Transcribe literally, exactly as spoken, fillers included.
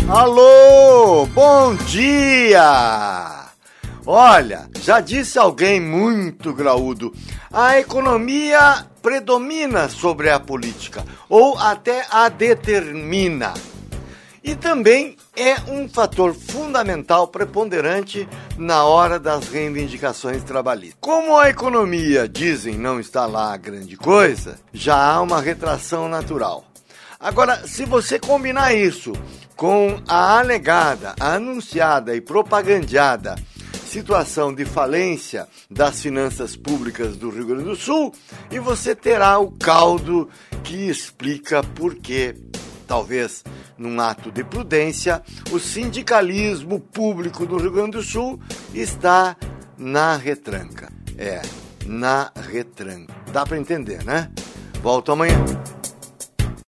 Alô, bom dia! Olha, já disse alguém muito graúdo, a economia predomina sobre a política, ou até a determina. E também é um fator fundamental, preponderante na hora das reivindicações trabalhistas. Como a economia, dizem, não está lá grande coisa, já há uma retração natural. Agora, se você combinar isso com a alegada, a anunciada e propagandeada situação de falência das finanças públicas do Rio Grande do Sul, e você terá o caldo que explica por que, talvez num ato de prudência, o sindicalismo público do Rio Grande do Sul está na retranca. É, na retranca. Dá para entender, né? Volto amanhã.